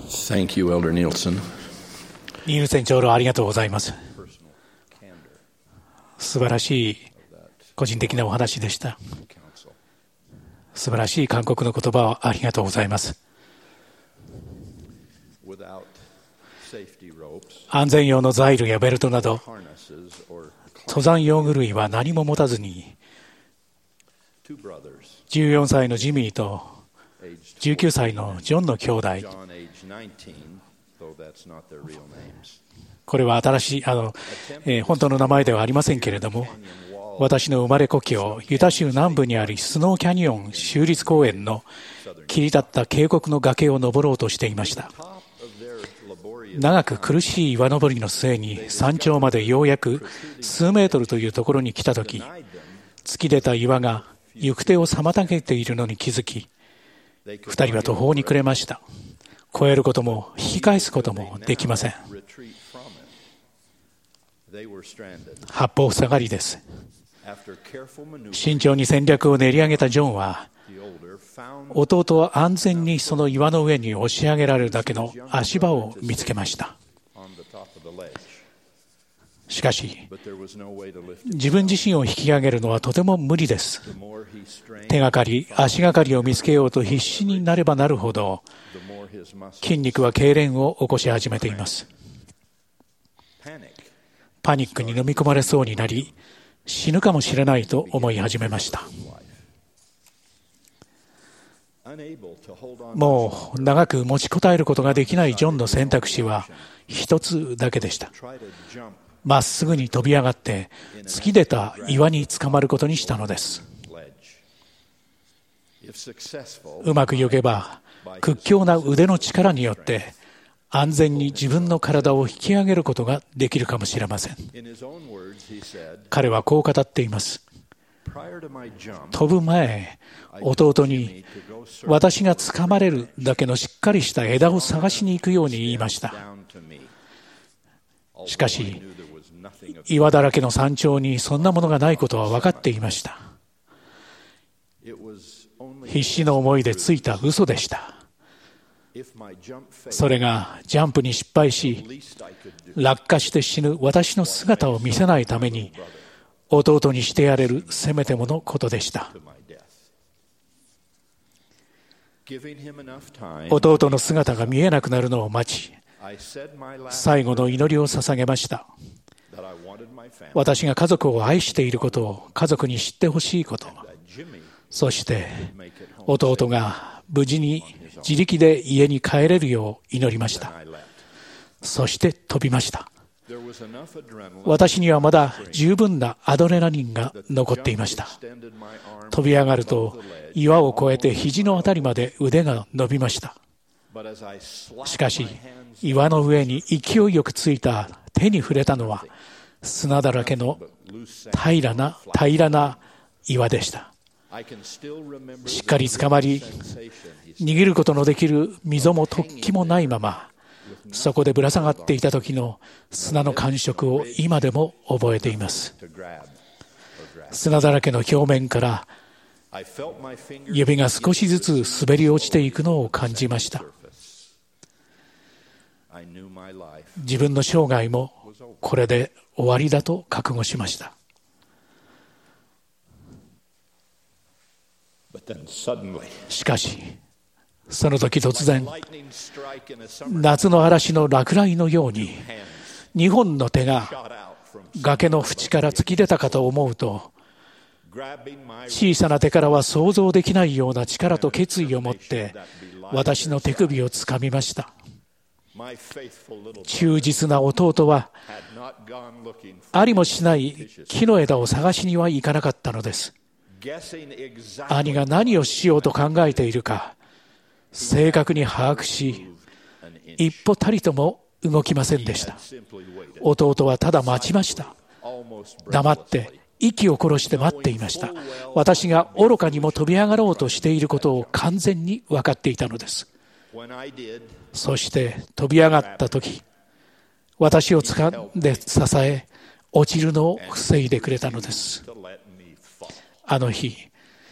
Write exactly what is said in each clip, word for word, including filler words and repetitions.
Thank you, Elder Nielsen. ニールセン長老、ありがとうございます。素晴らしい個人的なお話でした。素晴らしい勧告の言葉をありがとうございます。安全用のザイルやベルトなど登山用具類は何も持たずに、じゅうよんさいのジミーとじゅうきゅうさいのジョンの兄弟、これは新しいあの、えー、本当の名前ではありませんけれども、私の生まれ故郷ユタ州南部にあるスノーキャニオン州立公園の切り立った渓谷の崖を登ろうとしていました。長く苦しい岩登りの末に山頂までようやく数メートルというところに来たとき、突き出た岩が行く手を妨げているのに気づき、二人は途方に暮れました。越えることも引き返すこともできません。八方塞がりです。慎重に戦略を練り上げたジョンは、弟は安全にその岩の上に押し上げられるだけの足場を見つけました。しかし、自分自身を引き上げるのはとても無理です。手がかり、足がかりを見つけようと必死になればなるほど、筋肉は痙攣を起こし始めています。パニックに飲み込まれそうになり、死ぬかもしれないと思い始めました。もう長く持ちこたえることができないジョンの選択肢は一つだけでした。まっすぐに飛び上がって突き出た岩につかまることにしたのです。うまくいけば屈強な腕の力によって安全に自分の体を引き上げることができるかもしれません。彼はこう語っています。飛ぶ前、弟に私が掴まれるだけのしっかりした枝を探しに行くように言いました。しかし、岩だらけの山頂にそんなものがないことは分かっていました。必死の思いでついた嘘でした。それがジャンプに失敗し、落下して死ぬ私の姿を見せないために、弟にしてやれるせめてものことでした。弟の姿が見えなくなるのを待ち、最後の祈りを捧げました。私が家族を愛していることを家族に知ってほしいこと、そして弟が無事に自力で家に帰れるよう祈りました。そして飛びました。私にはまだ十分なアドレナリンが残っていました。飛び上がると岩を越えて肘のあたりまで腕が伸びました。しかし岩の上に勢いよくついた手に触れたのは砂だらけの平らな平らな岩でした。しっかりつかまり、握ることのできる溝も突起もないまま、そこでぶら下がっていた時の砂の感触を今でも覚えています。砂だらけの表面から指が少しずつ滑り落ちていくのを感じました。自分の生涯もこれで終わりだと覚悟しました。しかし、その時突然、夏の嵐の落雷のように、二本の手が崖の縁から突き出たかと思うと、小さな手からは想像できないような力と決意を持って、私の手首をつかみました。忠実な弟は、ありもしない木の枝を探しには行かなかったのです。兄が何をしようと考えているか正確に把握し、一歩たりとも動きませんでした。弟はただ待ちました。黙って息を殺して待っていました。私が愚かにも飛び上がろうとしていることを完全に分かっていたのです。そして飛び上がった時、私を掴んで支え、落ちるのを防いでくれたのです。あの日、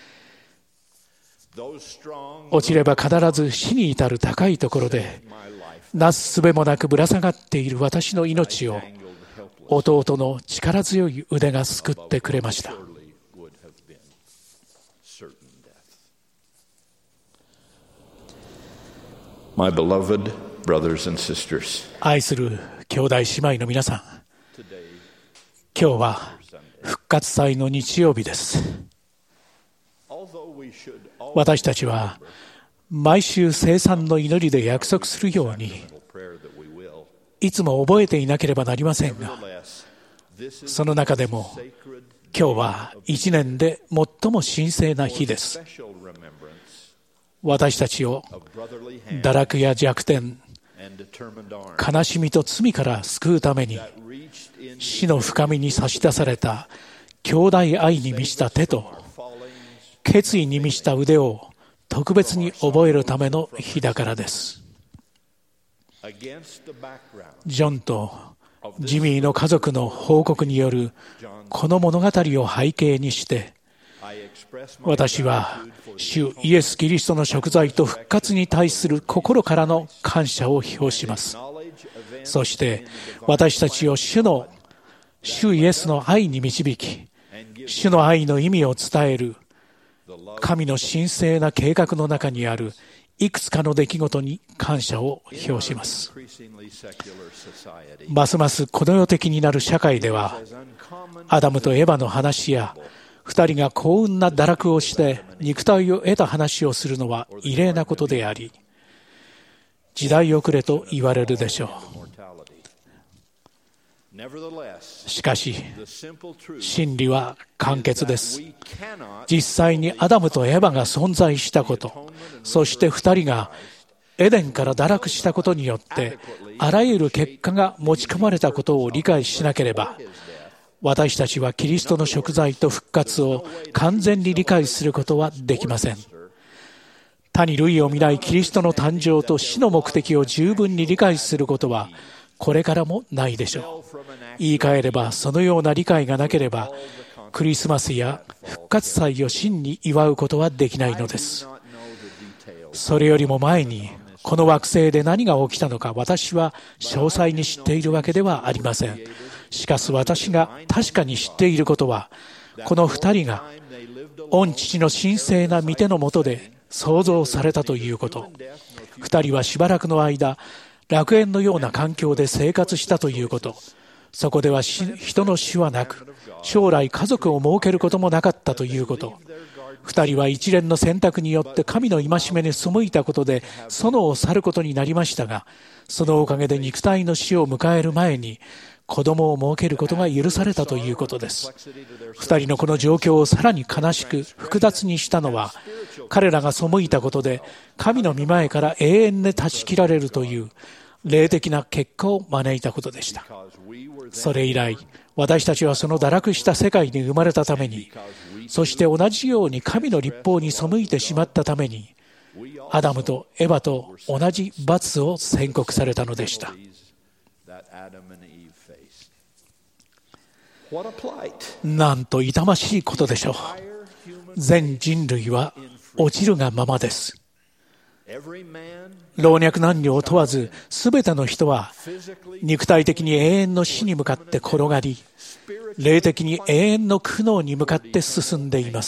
落ちれば必ず死に至る高いところでなすすべもなくぶら下がっている私の命を弟の力強い腕が救ってくれました。 My beloved brothers and sisters, 愛する兄弟姉妹の皆さん、今日は復活祭の日曜日です。私たちは毎週聖餐の祈りで約束するようにいつも覚えていなければなりませんが、その中でも今日は一年で最も神聖な日です。私たちを堕落や弱点、悲しみと罪から救うために死の深みに差し出された兄弟愛に満ちた手と決意に満ちた腕を特別に覚えるための日だからです。ジョンとジミーの家族の報告によるこの物語を背景にして、私は主イエス・キリストの贖罪と復活に対する心からの感謝を表します。そして私たちを主の主イエスの愛に導き、主の愛の意味を伝える神の神聖な計画の中にあるいくつかの出来事に感謝を表します。ますますこの世的になる社会では、アダムとエバの話や二人が幸運な堕落をして肉体を得た話をするのは異例なことであり、時代遅れと言われるでしょう。しかし真理は簡潔です。実際にアダムとエバが存在したこと、そして二人がエデンから堕落したことによってあらゆる結果が持ち込まれたことを理解しなければ、私たちはキリストの贖罪と復活を完全に理解することはできません。他に類を見ないキリストの誕生と死の目的を十分に理解することはこれからもないでしょう。言い換えれば、そのような理解がなければクリスマスや復活祭を真に祝うことはできないのです。それよりも前にこの惑星で何が起きたのか、私は詳細に知っているわけではありません。しかし私が確かに知っていることは、この二人が御父の神聖な御手の下で創造されたということ。二人はしばらくの間楽園のような環境で生活したということ。そこでは人の死はなく、将来家族を設けることもなかったということ。二人は一連の選択によって神の戒めに背いたことで園を去ることになりましたが、そのおかげで肉体の死を迎える前に子供を設けることが許されたということです。二人のこの状況をさらに悲しく複雑にしたのは、彼らが背いたことで神の御前から永遠で断ち切られるという霊的な結果を招いたことでした。それ以来、私たちはその堕落した世界に生まれたために、そして同じように神の律法に背いてしまったために、アダムとエバと同じ罰を宣告されたのでした。なんと痛ましいことでしょう。全人類は落ちるがままです。老若男女を問わず、すべての人は肉体的に永遠の死に向かって転がり、霊的に永遠の苦悩に向かって進んでいます。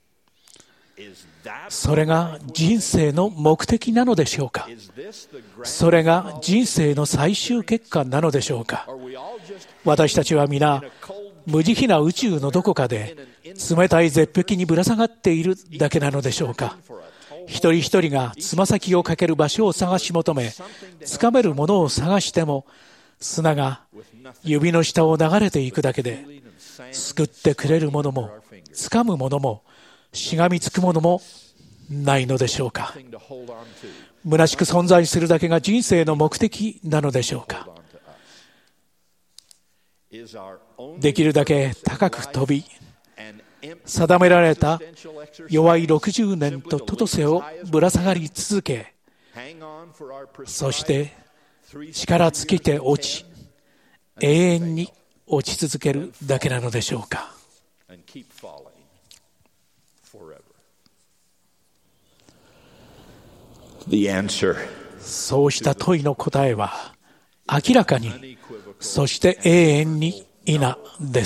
それが人生の目的なのでしょうか。それが人生の最終結果なのでしょうか。私たちは皆無慈悲な宇宙のどこかで冷たい絶壁にぶら下がっているだけなのでしょうか。一人一人がつま先をかける場所を探し求め、つかめるものを探しても砂が指の下を流れていくだけで、救ってくれるものもつかむものもしがみつくものもないのでしょうか。虚しく存在するだけが人生の目的なのでしょうか。できるだけ高く飛び、定められた弱いろくじゅうねんとトトセをぶら下がり続け、そして力尽きて落ち、永遠に落ち続けるだけなのでしょうか。 そうした問いの答えは明らかに、そして永遠に否です。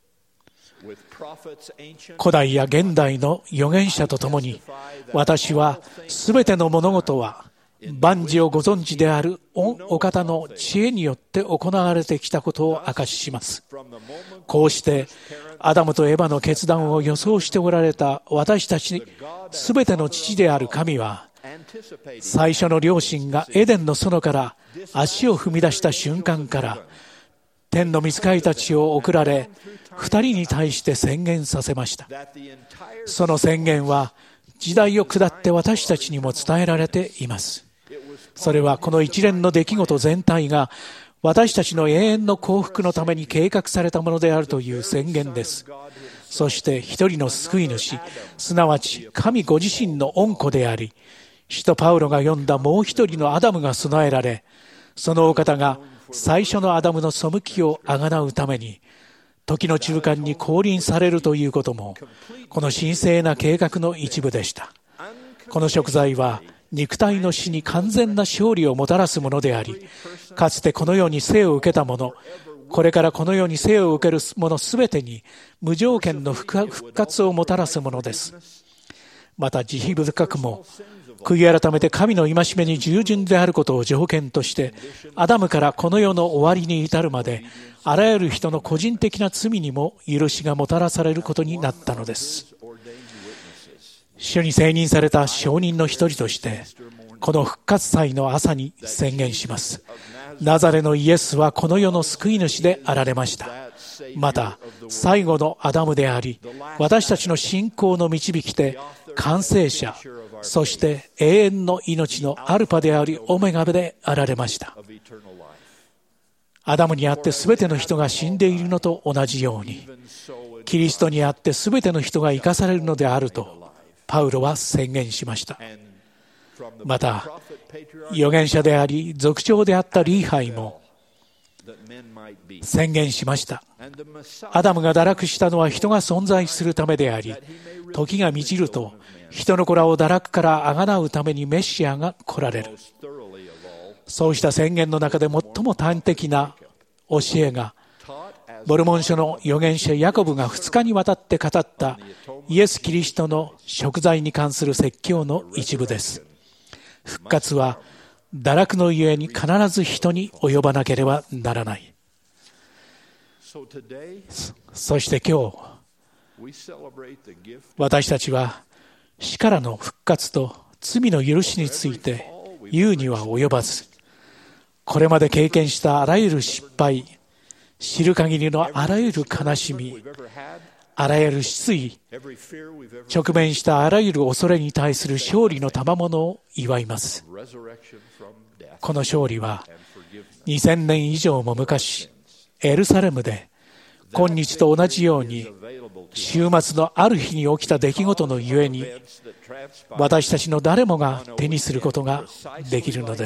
古代や現代の預言者とともに、私はすべての物事は万事をご存知である御お方の知恵によって行われてきたことを証しします。こうしてアダムとエバの決断を予想しておられた私たちすべての父である神は、最初の両親がエデンの園から足を踏み出した瞬間から、天の御使いたちを送られ、二人に対して宣言させました。その宣言は時代を下って私たちにも伝えられています。それはこの一連の出来事全体が私たちの永遠の幸福のために計画されたものであるという宣言です。そして一人の救い主、すなわち神ご自身の御子であり、使徒パウロが呼んだもう一人のアダムが備えられ、そのお方が最初のアダムの背きをあがなうために時の中間に降臨されるということも、この神聖な計画の一部でした。この贖罪は肉体の死に完全な勝利をもたらすものであり、かつてこの世に生を受けた者、これからこの世に生を受ける者すべてに無条件の復活をもたらすものです。また慈悲深くも、悔い改めて神の戒めに従順であることを条件として、アダムからこの世の終わりに至るまで、あらゆる人の個人的な罪にも許しがもたらされることになったのです。主に選任された証人の一人として、この復活祭の朝に宣言します。ナザレのイエスはこの世の救い主であられました。また、最後のアダムであり、私たちの信仰の導き手、完成者、そして永遠の命のアルパでありオメガであられました。アダムにあってすべての人が死んでいるのと同じように、キリストにあってすべての人が生かされるのであるとパウロは宣言しました。また、預言者であり族長であったリーハイも宣言しました。アダムが堕落したのは人が存在するためであり、時が満ちると人の子らを堕落からあがなうためにメシアが来られる。そうした宣言の中で最も端的な教えが、モルモン書の預言者ヤコブが二日にわたって語ったイエス・キリストの贖罪に関する説教の一部です。復活は堕落のゆえに必ず人に及ばなければならない。そして今日、私たちは死からの復活と罪の許しについて言うには及ばず、これまで経験したあらゆる失敗、知る限りのあらゆる悲しみ、あらゆる失意、直面したあらゆる恐れに対する勝利の賜物を祝います。この勝利はにせんねん以上も昔、エルサレムで今日と同じように週末のある日に起きた出来事のゆえに、私たちの誰もが手にすることができるのです。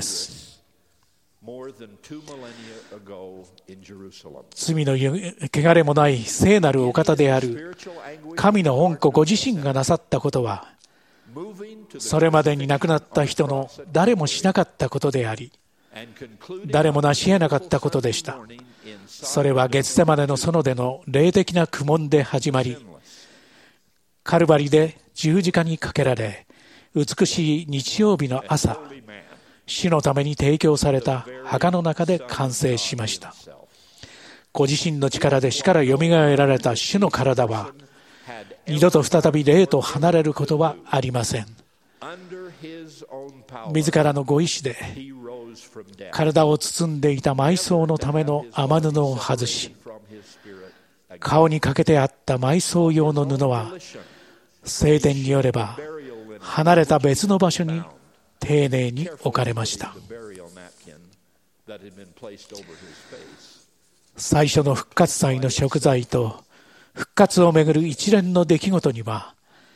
罪の汚れもない聖なるお方である神の御子ご自身がなさったことは、それまでに亡くなった人の誰もしなかったことであり、誰も成し得なかったことでした。それはゲツセマネの園での霊的な苦悶で始まり、カルバリで十字架にかけられ、美しい日曜日の朝、主のために提供された墓の中で完成しました。ご自身の力で死からよみがえられた主の体は、二度と再び霊と離れることはありません。自らのご意志で体を包んでいた埋葬のための雨布を外し、顔にかけてあった埋葬用の布は聖典によれば離れた別の場所に丁寧に置かれました。最初の復活祭の贖罪と復活をめぐる一連の出来事には、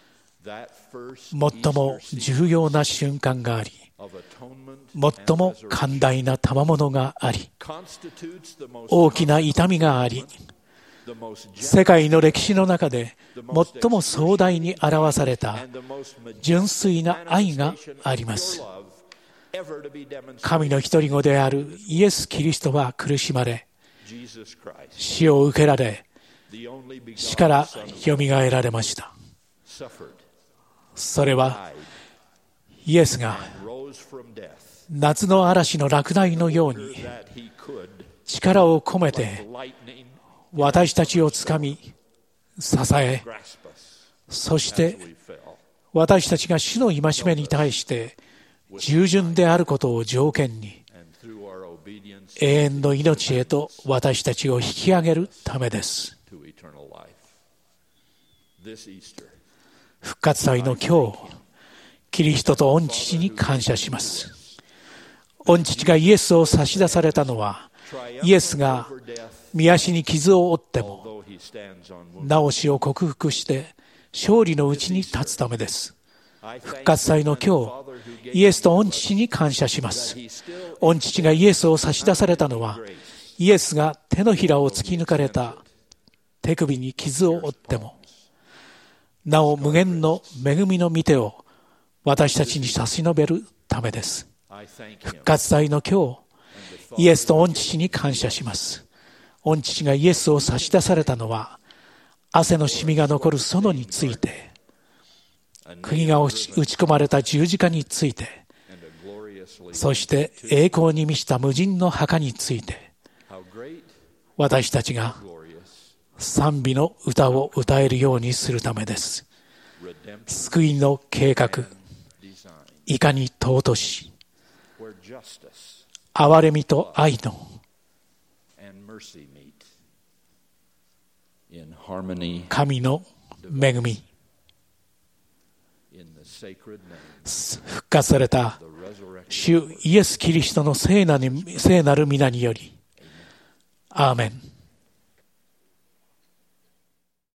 最も重要な瞬間があり、最も寛大な賜物があり、大きな痛みがあり、世界の歴史の中で最も壮大に表された純粋な愛があります。 神の独り子であるイエス・キリストは苦しまれ、死を受けられ、死からよみがえられました。それはイエスが夏の嵐の落雷のように力を込めて私たちをつかみ支え、そして私たちが主の戒めに対して従順であることを条件に永遠の命へと私たちを引き上げるためです。復活祭の今日、キリストと御父に感謝します。御父がイエスを差し出されたのは、イエスが御足に傷を負ってもなお死を克服して勝利のうちに立つためです。復活祭の今日、イエスと御父に感謝します。御父がイエスを差し出されたのは、イエスが手のひらを突き抜かれた手首に傷を負ってもなお無限の恵みの御手を私たちに差し伸べるためです。復活祭の今日、イエスと御父に感謝します。御父がイエスを差し出されたのは、汗の染みが残る園について、釘が打ち込まれた十字架について、そして栄光に満ちた無人の墓について、私たちが賛美の歌を歌えるようにするためです。救いの計画、いかに尊し、憐れみと愛の神の恵み、復活された主イエス・キリストの聖なる、聖なる皆により、アーメン。